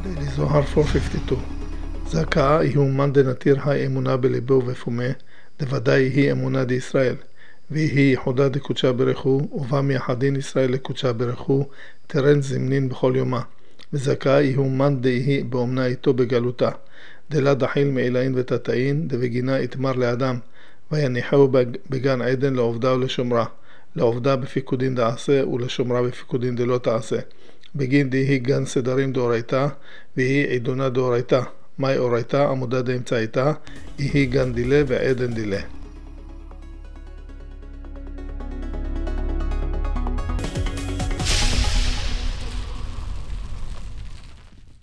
Daily Zohar 452 זכאה היא אומן דנתיר היי אמונה בליבו ופומה, דוודאי היא אמונה דישראל, והיא ייחודה דקודשה ברכו, ובה מייחדין ישראל לקודשה ברכו, תרן זמנין בכל יומה. וזכאה היא אומן דהי באומנה איתו בגלותה, דלה דחיל מעילאין ותתאין, דבגינה יתמר לאדם, ויניחהו בגן עדן לעובדה ולשומרה, לעובדה בפיקודין דעשה ולשומרה בפיקודין דלא תעשה. בגין דהי גן סדרים דאורייתא, והיא עידונה דאורייתא. מהי אורייתא? עמודה דאמצעיתא, היא גן דילה ועדן דילה.